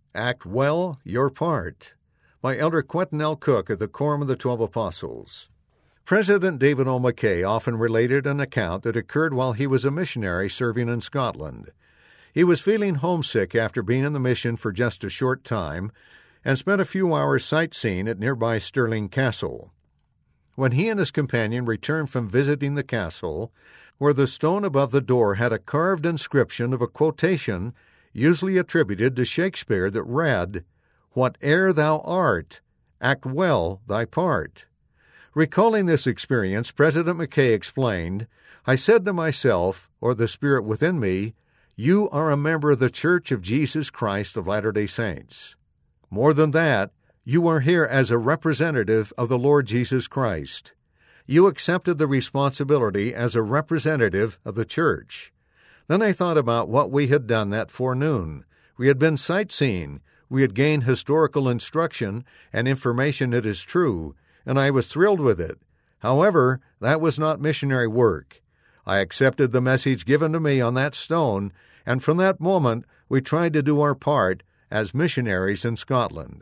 Act Well Your Part by Elder Quentin L. Cook of the Quorum of the 12 Apostles. President David O. McKay often related an account that occurred while he was a missionary serving in Scotland. He was feeling homesick after being in the mission for just a short time and spent a few hours sightseeing at nearby Stirling Castle. When he and his companion returned from visiting the castle, where the stone above the door had a carved inscription of a quotation usually attributed to Shakespeare that read, "Whate'er thou art, act well thy part." Recalling this experience, President McKay explained, "I said to myself, or the Spirit within me, you are a member of the Church of Jesus Christ of Latter-day Saints. More than that, you are here as a representative of the Lord Jesus Christ. You accepted the responsibility as a representative of the church." Then I thought about what we had done that forenoon. We had been sightseeing. We had gained historical instruction and information, it is true, and I was thrilled with it. However, that was not missionary work. I accepted the message given to me on that stone, and from that moment we tried to do our part as missionaries in Scotland.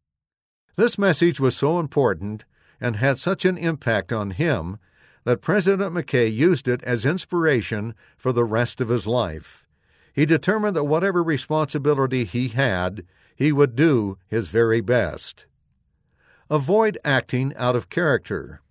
This message was so important and had such an impact on him that President McKay used it as inspiration for the rest of his life. He determined that whatever responsibility he had, he would do his very best. Avoid acting out of character.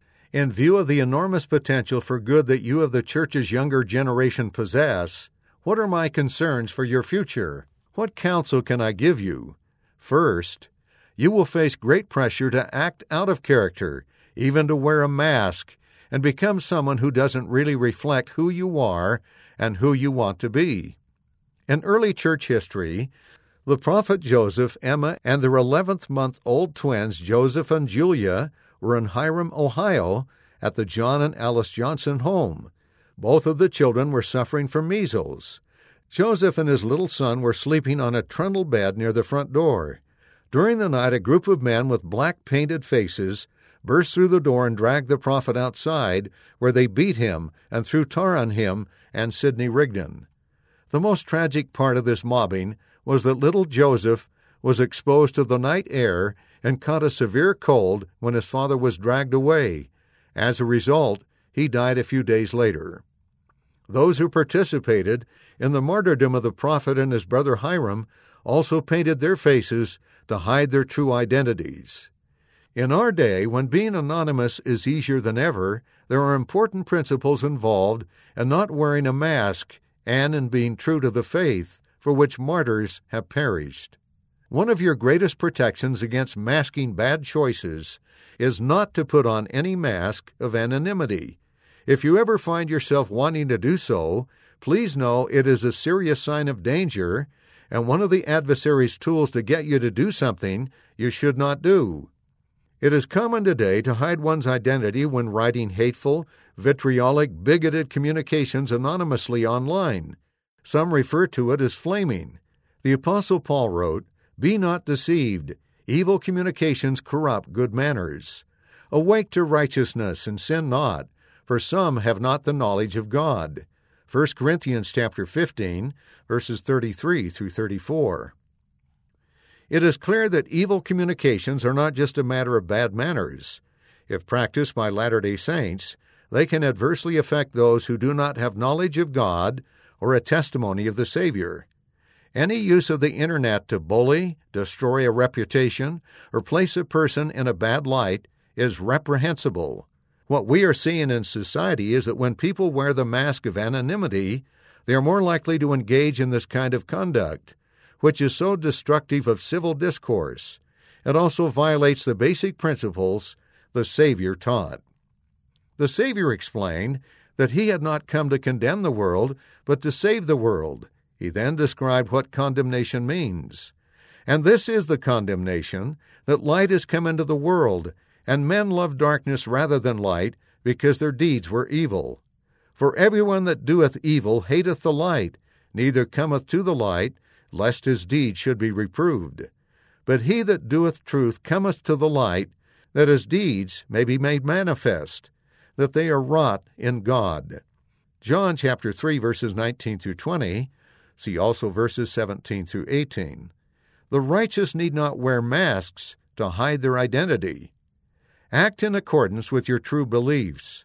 In view of the enormous potential for good that you of the church's younger generation possess, what are my concerns for your future? What counsel can I give you? First, you will face great pressure to act out of character, even to wear a mask, and become someone who doesn't really reflect who you are and who you want to be. In early church history, the prophet Joseph, Emma, and their 11th-month-old twins, Joseph and Julia, were in Hiram, Ohio, at the John and Alice Johnson home. Both of the children were suffering from measles. Joseph and his little son were sleeping on a trundle bed near the front door. During the night, a group of men with black painted faces burst through the door and dragged the prophet outside, where they beat him and threw tar on him and Sidney Rigdon. The most tragic part of this mobbing was that little Joseph was exposed to the night air and caught a severe cold when his father was dragged away. As a result, he died a few days later. Those who participated in the martyrdom of the prophet and his brother Hiram also painted their faces to hide their true identities. In our day, when being anonymous is easier than ever, there are important principles involved in not wearing a mask and in being true to the faith for which martyrs have perished. One of your greatest protections against masking bad choices is not to put on any mask of anonymity. If you ever find yourself wanting to do so, please know it is a serious sign of danger and one of the adversary's tools to get you to do something you should not do. It is common today to hide one's identity when writing hateful, vitriolic, bigoted communications anonymously online. Some refer to it as flaming. The Apostle Paul wrote, "Be not deceived. Evil communications corrupt good manners. Awake to righteousness and sin not, for some have not the knowledge of God." 1 Corinthians chapter 15, verses 33 through 34. It is clear that evil communications are not just a matter of bad manners. If practiced by Latter-day Saints, they can adversely affect those who do not have knowledge of God or a testimony of the Savior. Any use of the Internet to bully, destroy a reputation, or place a person in a bad light is reprehensible. What we are seeing in society is that when people wear the mask of anonymity, they are more likely to engage in this kind of conduct, which is so destructive of civil discourse. It also violates the basic principles the Savior taught. The Savior explained that he had not come to condemn the world, but to save the world. He then described what condemnation means. "And this is the condemnation, that light is come into the world, and men love darkness rather than light, because their deeds were evil. For everyone that doeth evil hateth the light, neither cometh to the light, lest his deeds should be reproved. But he that doeth truth cometh to the light, that his deeds may be made manifest, that they are wrought in God." John chapter 3, verses 19 through 20. See also verses 17 through 18. The righteous need not wear masks to hide their identity. Act in accordance with your true beliefs.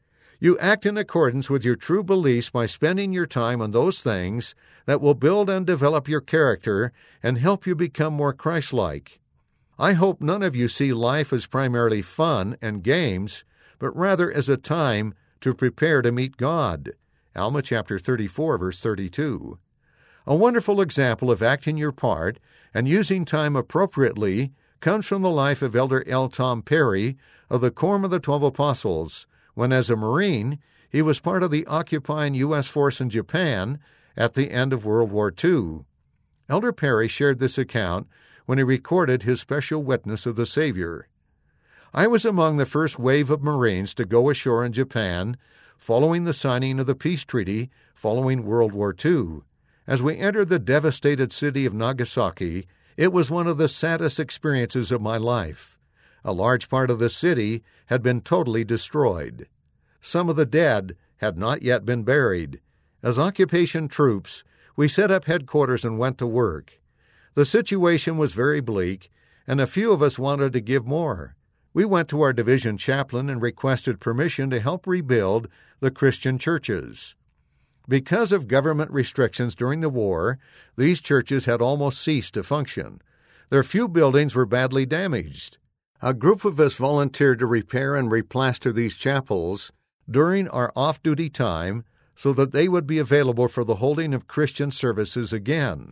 You act in accordance with your true beliefs by spending your time on those things that will build and develop your character and help you become more Christ-like. I hope none of you see life as primarily fun and games, but rather as a time to prepare to meet God. Alma chapter 34, verse 32. A wonderful example of acting your part and using time appropriately comes from the life of Elder L. Tom Perry of the Quorum of the 12 Apostles, when as a Marine he was part of the occupying U.S. force in Japan at the end of World War II. Elder Perry shared this account when he recorded his special witness of the Savior. I was among the first wave of Marines to go ashore in Japan following the signing of the peace treaty following World War II. As we entered the devastated city of Nagasaki, it was one of the saddest experiences of my life. A large part of the city had been totally destroyed. Some of the dead had not yet been buried. As occupation troops, we set up headquarters and went to work. The situation was very bleak, and a few of us wanted to give more. We went to our division chaplain and requested permission to help rebuild the Christian churches. Because of government restrictions during the war, these churches had almost ceased to function. Their few buildings were badly damaged. A group of us volunteered to repair and replaster these chapels during our off-duty time so that they would be available for the holding of Christian services again.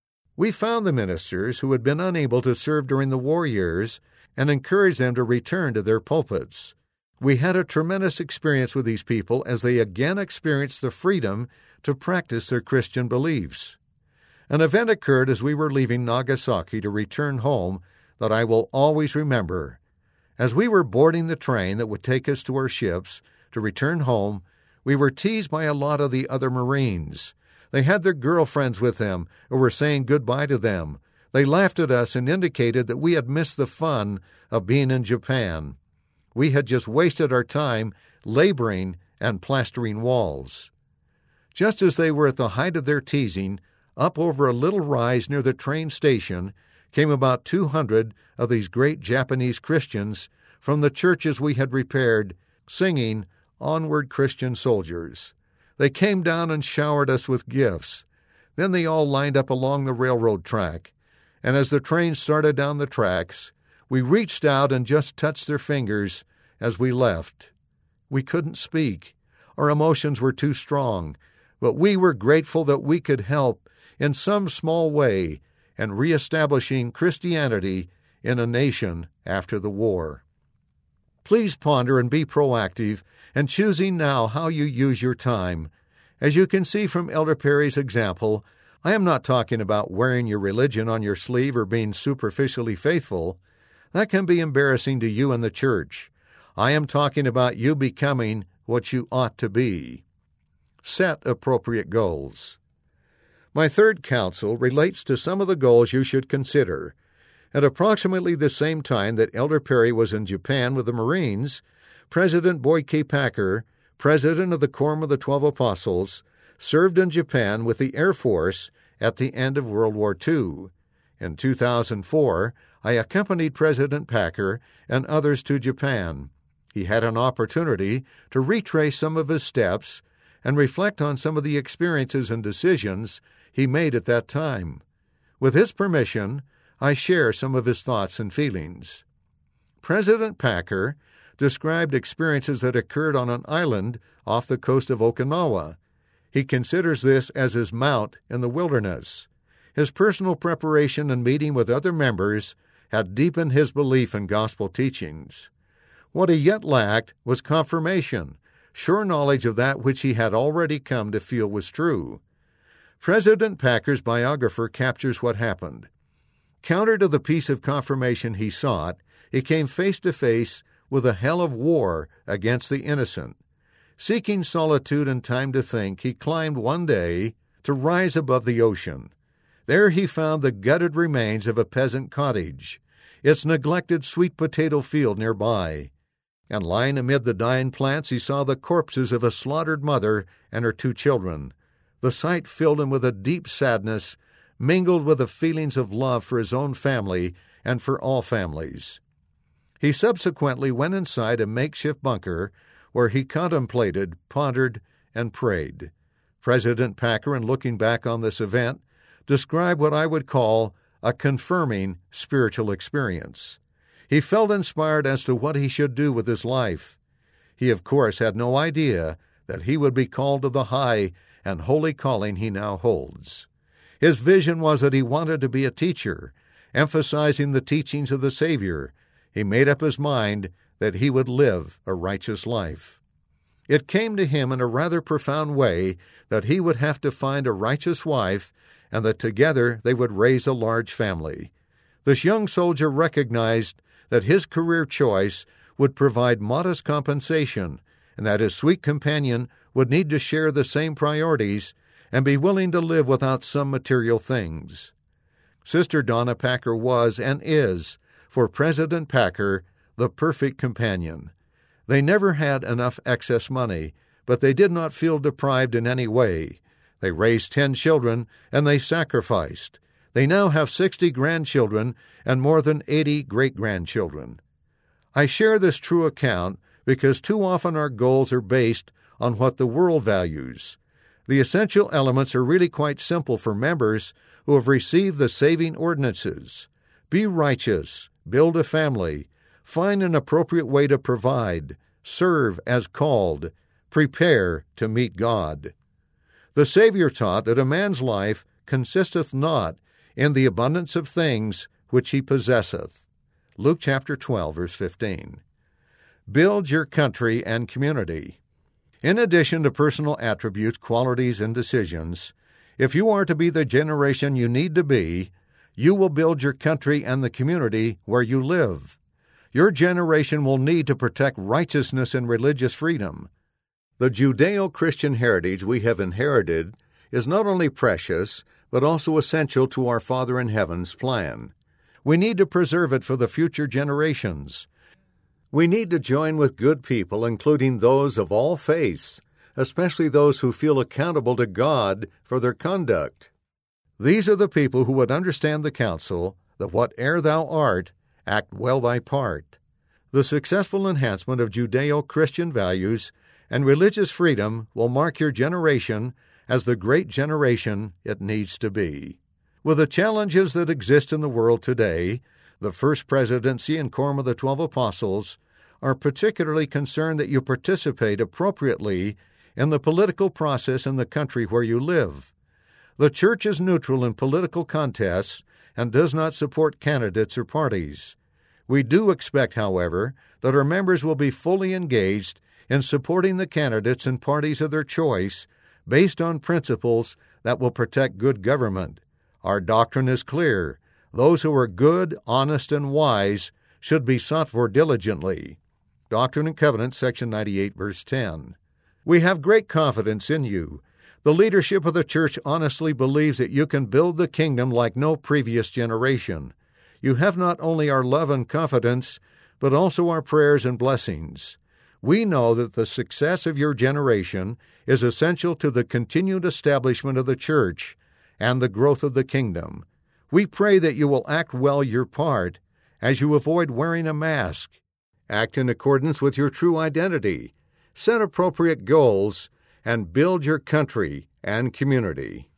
We found the ministers who had been unable to serve during the war years and encouraged them to return to their pulpits. We had a tremendous experience with these people as they again experienced the freedom to practice their Christian beliefs. An event occurred as we were leaving Nagasaki to return home that I will always remember. As we were boarding the train that would take us to our ships to return home, we were teased by a lot of the other Marines. They had their girlfriends with them or were saying goodbye to them. They laughed at us and indicated that we had missed the fun of being in Japan. We had just wasted our time laboring and plastering walls. Just as they were at the height of their teasing, up over a little rise near the train station came about 200 of these great Japanese Christians from the churches we had repaired, singing "Onward, Christian Soldiers." They came down and showered us with gifts. Then they all lined up along the railroad track, and as the train started down the tracks, we reached out and just touched their fingers as we left. We couldn't speak. Our emotions were too strong, but we were grateful that we could help in some small way in reestablishing Christianity in a nation after the war. Please ponder and be proactive in choosing now how you use your time. As you can see from Elder Perry's example, I am not talking about wearing your religion on your sleeve or being superficially faithful. That can be embarrassing to you and the church. I am talking about you becoming what you ought to be. Set appropriate goals. My third counsel relates to some of the goals you should consider. At approximately the same time that Elder Perry was in Japan with the Marines, President Boyd K. Packer, president of the Quorum of the 12 Apostles, served in Japan with the Air Force at the end of World War II. In 2004, I accompanied President Packer and others to Japan. He had an opportunity to retrace some of his steps and reflect on some of the experiences and decisions he made at that time. With his permission, I share some of his thoughts and feelings. President Packer described experiences that occurred on an island off the coast of Okinawa. He considers this as his mount in the wilderness. His personal preparation and meeting with other members had deepened his belief in gospel teachings. What he yet lacked was confirmation, sure knowledge of that which he had already come to feel was true. President Packer's biographer captures what happened. Counter to the piece of confirmation he sought, he came face to face with a hell of war against the innocent. Seeking solitude and time to think, he climbed one day to rise above the ocean. There he found the gutted remains of a peasant cottage, its neglected sweet potato field nearby. And lying amid the dying plants, he saw the corpses of a slaughtered mother and her 2 children. The sight filled him with a deep sadness, mingled with the feelings of love for his own family and for all families. He subsequently went inside a makeshift bunker where he contemplated, pondered, and prayed. President Packer, in looking back on this event, described what I would call a confirming spiritual experience. He felt inspired as to what he should do with his life. He, of course, had no idea that he would be called to the high and holy calling he now holds. His vision was that he wanted to be a teacher, emphasizing the teachings of the Savior. He made up his mind that he would live a righteous life. It came to him in a rather profound way that he would have to find a righteous wife and that together they would raise a large family. This young soldier recognized that his career choice would provide modest compensation and that his sweet companion would need to share the same priorities and be willing to live without some material things. Sister Donna Packer was and is, for President Packer, the perfect companion. They never had enough excess money, but they did not feel deprived in any way. They raised 10 children, and they sacrificed. They now have 60 grandchildren and more than 80 great-grandchildren. I share this true account because too often our goals are based on what the world values. The essential elements are really quite simple for members who have received the saving ordinances. Be righteous, build a family, find an appropriate way to provide, serve as called, prepare to meet God. The Savior taught that a man's life consisteth not in the abundance of things which he possesseth. Luke chapter 12, verse 15. Build your country and community. In addition to personal attributes, qualities, and decisions, if you are to be the generation you need to be, you will build your country and the community where you live. Your generation will need to protect righteousness and religious freedom. The Judeo-Christian heritage we have inherited is not only precious, but also essential to our Father in Heaven's plan. We need to preserve it for the future generations. We need to join with good people, including those of all faiths, especially those who feel accountable to God for their conduct. These are the people who would understand the counsel that whate'er thou art, act well thy part. The successful enhancement of Judeo-Christian values and religious freedom will mark your generation as the great generation it needs to be. With the challenges that exist in the world today, the First Presidency and Quorum of the 12 Apostles are particularly concerned that you participate appropriately in the political process in the country where you live. The Church is neutral in political contests and does not support candidates or parties. We do expect, however, that our members will be fully engaged in supporting the candidates and parties of their choice based on principles that will protect good government. Our doctrine is clear. Those who are good, honest, and wise should be sought for diligently. Doctrine and Covenants, section 98, verse 10. We have great confidence in you. The leadership of the church honestly believes that you can build the kingdom like no previous generation. You have not only our love and confidence, but also our prayers and blessings. We know that the success of your generation is essential to the continued establishment of the church and the growth of the kingdom. We pray that you will act well your part as you avoid wearing a mask. Act in accordance with your true identity. Set appropriate goals and build your country and community.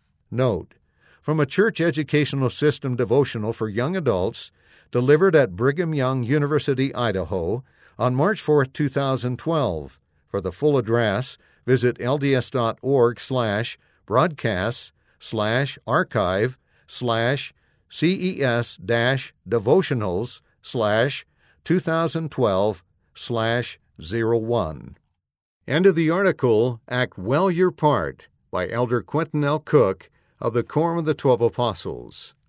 Note: from a church educational system devotional for young adults delivered at Brigham Young University, Idaho, on March 4, 2012. For the full address, visit LDS.org/broadcast/archive/ces-devotionals/2012/01. End of the article, Act Well Your Part, by Elder Quentin L. Cook of the Quorum of the 12 Apostles.